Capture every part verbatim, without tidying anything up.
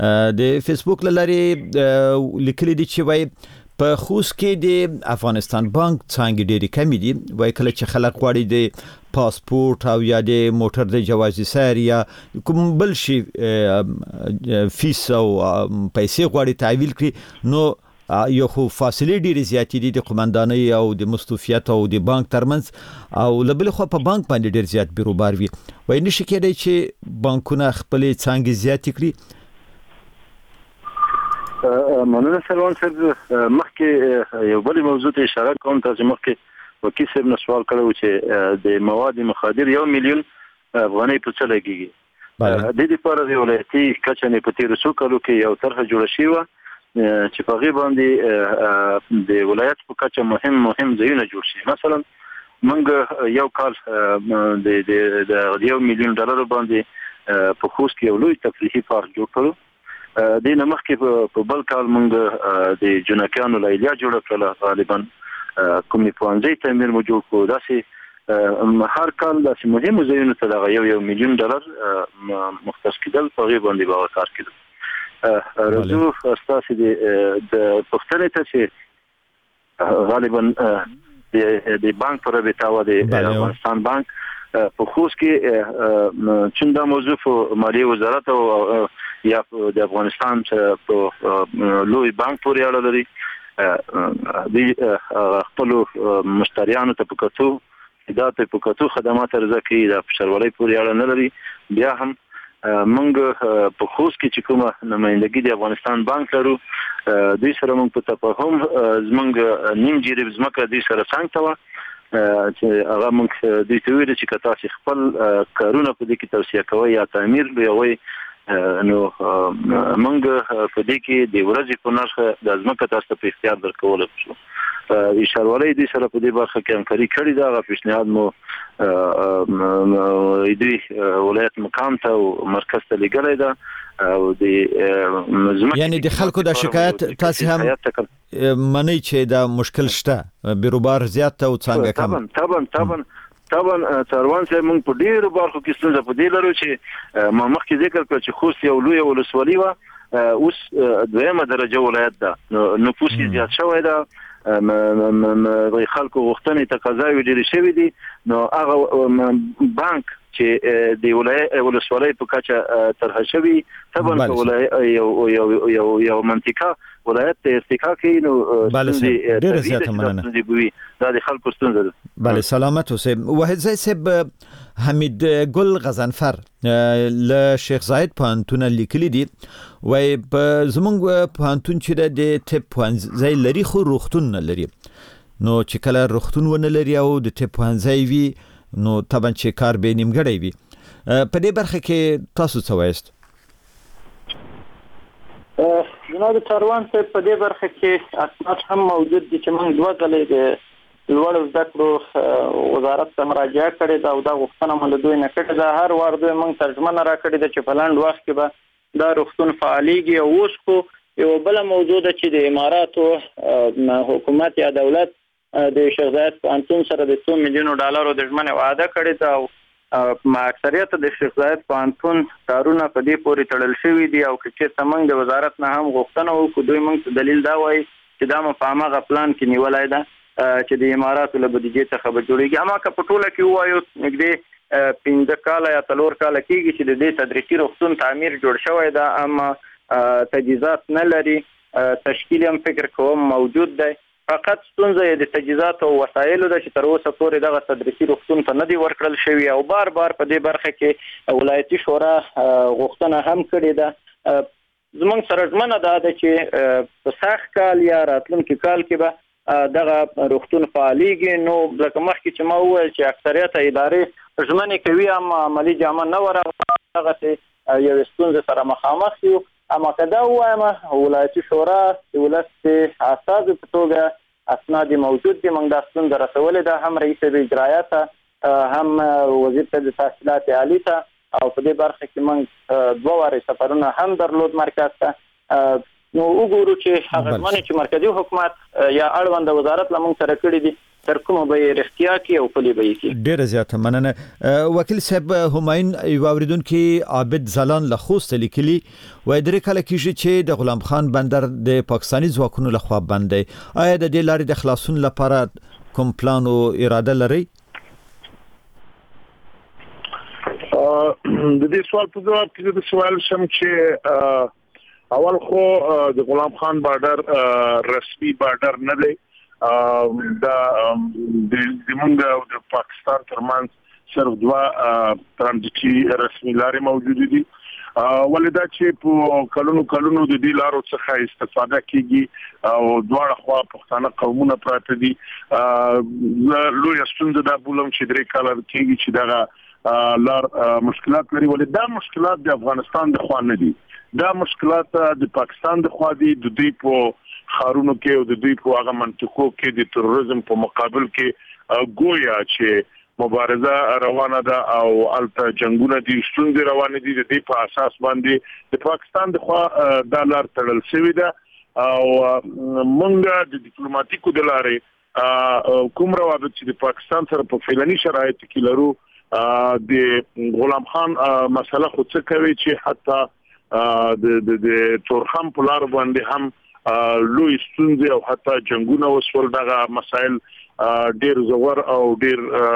د فیسبوک لارې لیکلي دي چې وای په خوست کې د افغانستان بانک څنګه ډېری کمی دي وای کله چې خلک غواړي د پاسپورت او یا د موټر د جواز سیر یا کوم بل شي فیس او پیسې غواړي تحویل کړي نو یو خو فاصله ډېرې زیاتې دي د قومندانۍ او د مستوفیت او د بانک ترمنځ او لبل خو په بانک باندې ډېر زیات بیروبار وي وای نشي کېدای چې بانکونه خپل څنګه زیات کړي. مننه سلوان صاحب مخکې یو بل موضوع ته اشاره کوم تاسو مخکې وکیل صاحب نو سوال کړو چې د مواد مخدر یو میلیون افغانۍ په څه لګیږي د دې لپاره د ولایتي کچه نه پتی رسو کولو کې یو طرح جوړ شوی و چې په غي باندې د ولایت په کچه مهم مهم ځایونه جوړ شي. مثلا موږ یو کال د د یو میلیون ډالر باندې په خوست کې یو لوی تفریحي پارک جوړ کړو د نمخ کې په بل کال موږ د جنکانو لایلیا جوړ کړل غالبا کومې پوانځي تعمیر مو جوړ کړو داسې هر کال داسې مهم ځایونه ته د یو یو میلیون ډالر مختص کېدل په غي باندې به کار کېدل. رجوع استاسي د پښتنې ته چې غالبا د بانک پر رابطه و د افغانستان بانک په خوست کې چې دا موضوع په مالیه وزارت او یا د افغانستان په لوی بانک پورې اړه لري د خپل مشتریانو ته په کتو دا ته په کتو خدمات ارزکه د فشرولۍ پورې اړه نه لري. بیا هم منګ په خوست کې چې کومه نمائندګي د افغانستان بانک لرو دوی سره موږ په تفاهم زمونږ نیم جریب زمکه دوی سره څنګه تا چې هغه موږ دوی ته ویل چې کتا خپل کارونه په دې کې توسعه کوي یا تعمیر لوي نو موږ په دې کې د ورځې په نرخ د زمکه تاسو په اختیار درکول شو. اشارولې دي سره په دې برخه کې همکاري کړې ده. هغه پیشنهاد مو دوی ولایت مقام ته او مرکز ته لګلې ده او د زمکه یعنی د خلکو د شکایت تاسو هم منی چې دا مشکل شته بیروبار زیات او څنګه کم طبعا طبعا طبعا څاروان چې موږ په ډیرو برخو کې ستونزه په دې لرو چې ما مخکې ذکر کړ چې خوست یو لوی ولسوالي و اوس دویمه درجه ولایت ده نفوس زیات شوی ده د خلکو غوښتنې تقاضاوي ډېرې شوې دي نو هغه بانک چې د ولایت ولسوالۍ په کچه طرح شوی طبعا یو یو یو یو منطقه ولایت ته ارتقا کوي نو ډېر زیاته مننه دا د خلکو ستونزه ده. بله سلامت اوسئ. واحد زئی صاحب حمید ګل غضنفر له شیخ زاید پوهنتون لیکلي دي وای په زمونږ پوهنتون چې د طب پوهنځی لري خو روغتون نه لري نو چې کله روغتون ونه لري او د طب پوهنځی وي نو طبعا چې کار به نیمګړی وي په دې برخه کې تاسو څه وایست؟ جناب چاروان صاحب په دې برخه کې اسناد هم موجود دي چې موږ دوه ځلې د لوړ زده کړو وزارت ته مراجعه کړې ده او دا غوښتنه مو له دوی نه کړې ده. هر وار دوی موږ ترجمه را کړې ده چې په لنډ وخت کې به دا روغتون فعالیږي. او اوس خو یو بله موضوع ده چې د اماراتو حکومت یا دولت د شیخ زاید پوهنتون سره د څو میلیونو ډالرو د ژمنې وعده کړې ده او ما اکثریت د شیخ زاید پوهنتون کارونه په دې پورې تړل شوي دي او که چېرته موږ د وزارت نه هم غوښتنه وکړو دوی موږ ته دلیل دا وایي چې دا مو په هماغه پلان کې نیولی ده چې د اماراتو له بودیجې څخه به جوړېږي. اما که په ټوله کې ووایو نږدې پنځه کاله یا څلور کاله کېږي چې د دې تدریسي روغتون تعمیر جوړ شوی ده اما تجهیزات نه لري. تشکیل هم فکر کوم موجود دی فقط ستونزه یې د تجهیزات او وسایلو ده چې تر اوسه پورې دغه تدریسي روغتون ته نه دی ورکړل شوي او بار بار په دې برخه کې ولایتي شورا غوښتنه هم کړې ده. زموږ سره ژمنه دا ده چې په سخت کال یا راتلونکي کال کې به دغه روغتون فعالیږي. نو لکه مخکې چې ما وویل چې اکثریت ادارې ژمنې کوي اما عملي جامه نه ورغله دغسې یو ستونزې سره مخامخ یو. اما که دا ووایم ولایتي شورا د ولس د استازو په توګه اسناد موجود دي موږ دا ستونزه رسولې ده هم رئیس اجرایه ته هم وزیر ته د تحصیلات عالی ته او په دې برخه کې موږ دوه وارې سفرونه هم درلود مرکز ته. نو وګورو چې هغه ژمنې چې مرکزي حکومت یا اړوند وزارت له موږ سره کړي دي تر کومه به رښتیا کې او پلي به کې. ډیره زیاته مننه. وکیل صاحب همایون یو اوریدونکو عابد زلان له خوست لیکلي وای درې کله کېږي چې د غلام خان بندر د پاکستاني ځواکونو لخوا بند دی. آیا د دې لارې د خلاصون لپاره کوم پلان او اراده لري؟ د دې سوال په جواب کې د سوال شم چې اول خو د غلام خان بارډر رسمي بارډر نه دی. دا د زمونږ او د پاکستان ترمنځ صرف دوا ترانزیتي رسمي لارې موجود دي. ولدا چې په کلونو کلونو د دې لارو څخه استفاده کیږي او دواړه خوا پښتانه قومونه پراته دي. لوی ستونزه دا بولم چې درې کال کېږي چې دا لار مشکلات لري. ولدا مشکلات د افغانستان د خوا نه دي، دا مشکلات د پاکستان د خوا دي. د دوی په خارونو کې او د دوی په هغه منطقو کې د تروریزم په مقابل کې ګویا چې مبارزه روانه ده او الته جنگونه دي، ستونزې روانه دي. د دې په اساس باندې د پاکستان د خوا د لار تړل شوی ده او موږ د ډیپلوماټیکو د لارې کوم روابط چې د پاکستان سره په فعلي شرایط کې لرو د غلام خان مسله خو څه کوي چې حتی د د تورخم په لار باندې هم لوی ستونزې او حتی جنگونه وسول. دغه مسائل ډیر زور او ډیر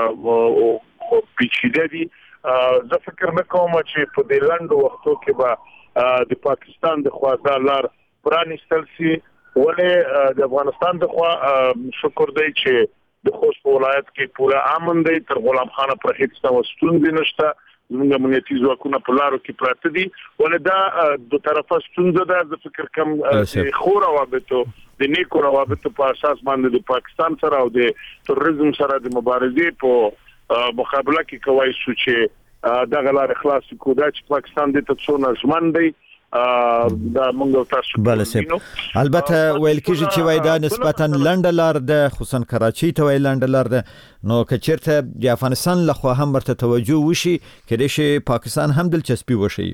پیچیده دي. زه فکر نه کوم چې په دې لاندو وختو کې به د پاکستان د خوا د لار پرانیستل شي. ولې د افغانستان د خوا شکر دی چې د خوست ولایت کې پوره امن دی، تر غلام خان پر هیڅ څه ستونزې نشته. زموږ امنیتي ځواکونه په لارو کې پراته دي. ولدا د طرفه ستونزه ده. د فکر کم د خور روابطو د نیکو روابطو په اساس باندې د پاکستان سره او د تروریزم سره د مبارزې په مقابله کې کوي چې دغه لار خلاص کو دا چې پاکستان د تڅونه ژمن دی. دا موږ تاسو بله سه البته ویل کېږي چې وای دا نسبتا لنډه لار ده، خصوصا کراچۍ ته وای لنډه لار ده. نو کچیرته د افغانستان لخوا هم ورته توجه وشي کله چې پاکستان هم دلچسپي وشي.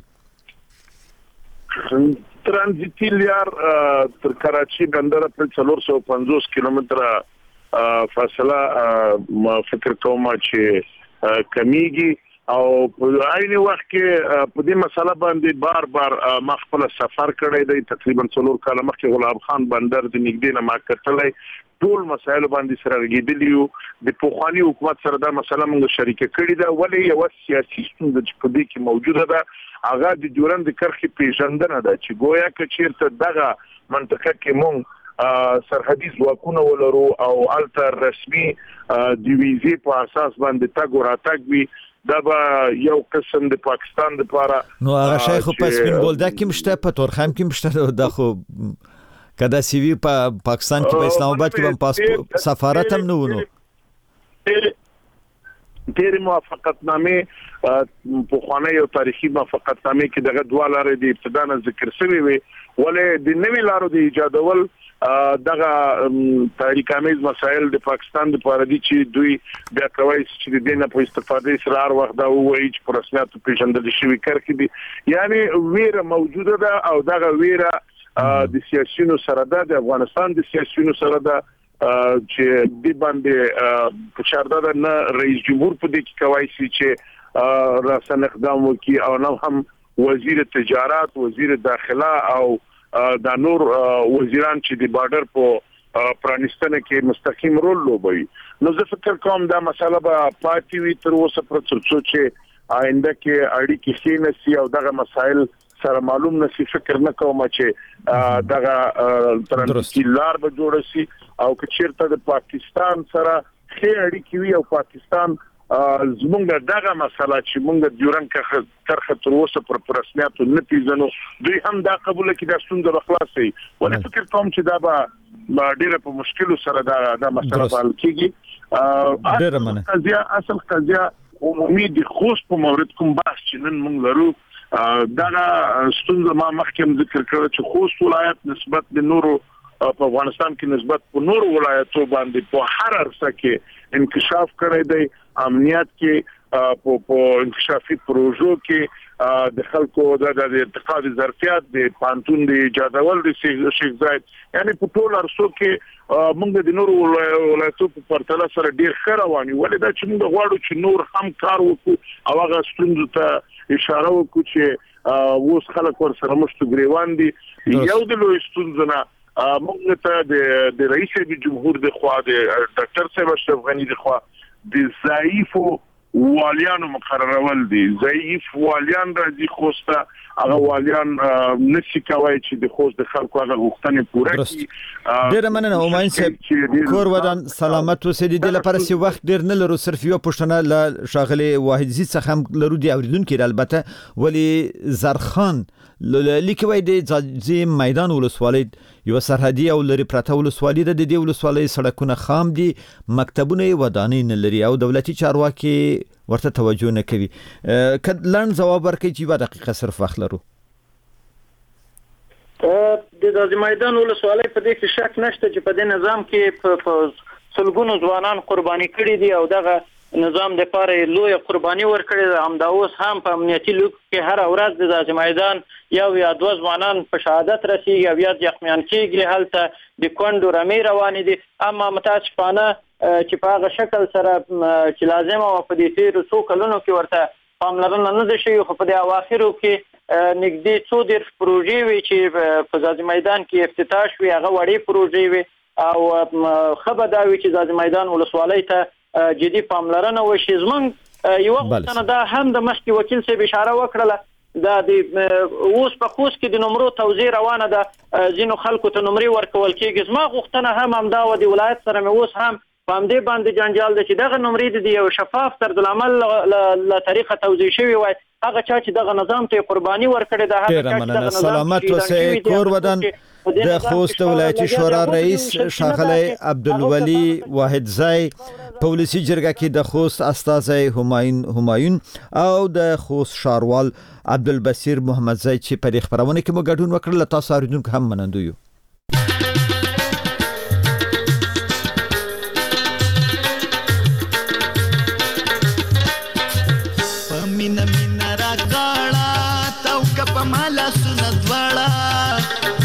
ترانزیتي لار تر کراچۍ بندر په څلور سوه پنځوس کیلومتره فاصله ما فکر کوم چې کمیږي او په عین وخت کې په دې مسله باندې بار بار ما خپل سفر کړی دی. تقریبا څلور کال مخکې غلام خان بندر د نږدې نه ما کتلې ټول مسایل باندې سره غږیدلی یو. د پوخواني حکومت سره دا مسله موږ شریک کړی دا. ولې یو سیاسي ستونزه چې په دې کې موجوده ده هغه د ډیورند کرښې پیژندنه ده چې گویا که چیرته دغه منطقه کې موږ سرحدي ځواکونه ولرو او الته رسمي د ویزې په اساس باندې تګ وراتګ وي، دا به یو قسم د پاکستان د لپاره نو هغه شیخ په سپین بولدک کې مشته، په تورخم کې مشته. دا خو کدا سی وی په پاکستان کې په اسلام آباد کې هم پاسپورت سفارت هم نه ونه. ډېر موافقتنامې په خوانه یو تاریخي موافقتنامې کې دغه دوه لارې د ابتدا نه ذکر شوی وي. ولې د نوې لارو د ایجادول دغه تاریخ امیز مسائل د پاکستان د لپاره دي چې دوی بیا کوي چې د دینه په استفاده سره هر وخت دا وایي چې په رسمیت پیژندل شوی کرکې دي. یعنی ویره موجوده ده او دغه ویره د سیاسيونو سره ده، د افغانستان د سیاسيونو سره ده چې د باندې په چارده نه رئیس جمهور په دې کې کوي چې راسن اقدام وکي او نو هم وزیر تجارت، وزیر داخله او دا نور وزیران چې د بارډر په پرانیستنه کې مستقیم رول لوبوي. نو زه فکر کوم دا مسله به پاتې وي تر اوسه پر څو چې آینده کې اړیکې ښې نشي او دغه مسایل سره معلوم نشي. فکر نه کوم چې دغه ترانزیتي لار به جوړ شي او که چیرته د پاکستان سره ښې اړیکې وي او پاکستان زمونږ دغه مسله چې مونږ ډیورن کرخه تر اوسه پر رسمیت نه پیژنو دوی هم دا قبول کړي د ستونزې بخلاصي. ولې فکر کوم چې دا به ډیره په مشکل سره دا د مسله حل کیږي. ډیره مننه. قضیه اصل قضیه عمومي د خوست په مورد کوم بحث چې نن مونږ لرو دا ستونزه ما مخکې ذکر کړ چې خوست ولایت نسبت د نورو په افغانستان کې نسبت په نورو ولایتونو باندې په هر ارسه کې انکشاف کړی دی. امنیت کې په انکشافي پروژو کې د خلکو د ارتقا د ظرفیت د پانتون د ایجادول د شیخ زاید یعنی په ټول ارسو کې موږ د نورو ولایتو په پرتله سره ډیر ښه روان یو ولې دا چې موږ غواړو چې نور هم کار وکړو او هغه ستونزو ته اشاره وکړو چې اوس خلک ورسره مشت ګریوان دي یو د لوی ستونزو نه موږ ته د رئیس جمهور د خوا د ډاکټر صاحب اشرف غنی د خوا د ضعیفو والیانو مقررول دي ضعیف والیان راځي خوسته هغه والیان نشي کوي چې د خوست د خلکو هغه غوښتنې پوره کړي. ډیر مننه همایون صاحب کور ودان سلامت اوسئ. د لپاره سی وخت ډیر نه لرو صرف یو پښتنه ل شاغلي واحد زی څخه هم لرو دی اوریدونکو البته ولی زرخان لیکوي د ځاځي میدان ولسوالۍ یو سرحدي او لري پرته ولسوالۍ د دې ولسوالۍ سړکونه خام دي مکتبونه ودانې نه لري او دولتي چارواکي ورته توجه نه کوي. کله لن جواب ورکړي چې په دقیقه صرف وخت لرو. د ځاځي میدان ولسوالۍ په دې کې شک نشته چې په دې نظام کې په سلګونو ځوانان قرباني کړي دي او دغه نظام د پاره لوی قرباني ورکړي ده. همدا اوس هم په امنیتي لوک کې هر ورځ د ځاځي میدان یو یا دوه ځوانان په شهادت رسیږي او یا زخمیان کېږي. هلته د کونډو رمې روانې دي اما متاسفانه چې په هغه شکل سره چې لازم او په دې تیر څو کلونو کې ورته پاملرنه نه ده شوې خو په دې اواخرو کې نږدې څو ډېر پروژې وي چې په ځاځي میدان کې افتتاح شوي هغه وړې پروژې وي او خبر دا وي چې ځاځي میدان ولسوالۍ ته جدي پاملرنه وشي. زمونږ یو وختونه دا هم د مخکې وکیل صاحب اشاره وکړله دا د اوس په خوست کې د نمرو توزیع روانه ده ځینو خلکو ته نمرې ورکول کېږي. زما غوښتنه هم همدا و د ولایت سره مې اوس هم په همدې باندې جنجال ده چې دغه نمرې د یو شفاف طرزالعمل له طریقه توزیع شوي وای هغه چا چې دغه نظام ته قرباني ورکړې ده هغه چا چې دغه نظام سلامت اوسئ. کور ودان د خوست ولایتي شورا رئیس ښاغلی عبدالولي واحد زای په ولسي جرګه کې د خوست استازی همایون همایون او د خوست ښاروال عبدالبصیر محمد زای چې په خبرونه کې مو ګډون وکړل تاسو اوریدونکو هم منندو یو. پمینا مینا را غاړه تاو کپ مالا سنت واړه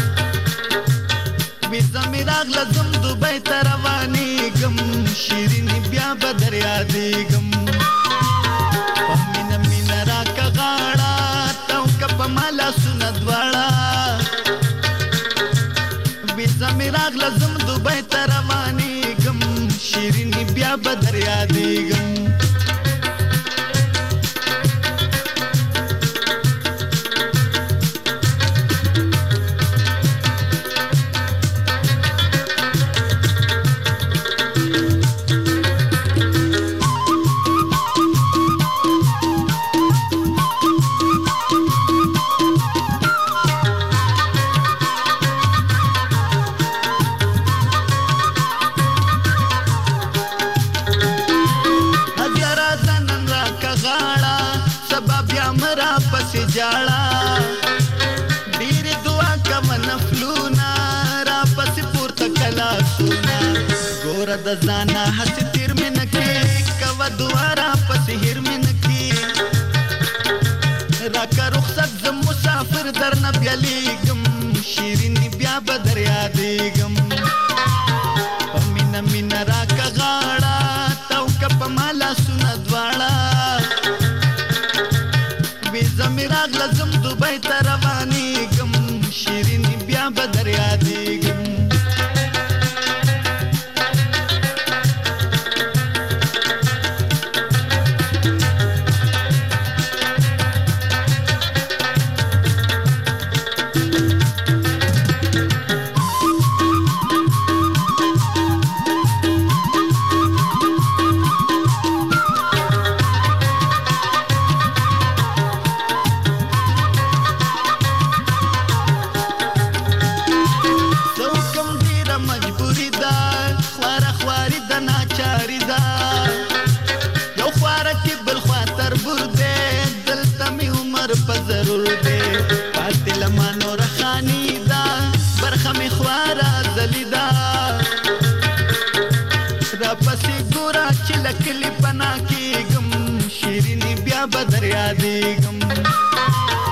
وې زميراغ لازم دوبۍ ته روانېږم شیرین بیا به در یادېږم پمینا مینا را غاړه تاو کپ مالا سنت واړه وې زميراغ لازم دوبۍ ته روانېږم شیرین بیا به در یادېږم د ځانا هڅ تیر من کې کوا دوارا پس هیر من کې راکا رخصت ز مسافر در نه بیالیګم شیرین بیا بدر یادېګم پمینا مینا راکا غاړه تاو کپ مالا سن دواړه وې زميراغ لازم دوبۍ ته روانېګم شیرین بیا بدر یادېګم شیرینی بیا بدر یادېږم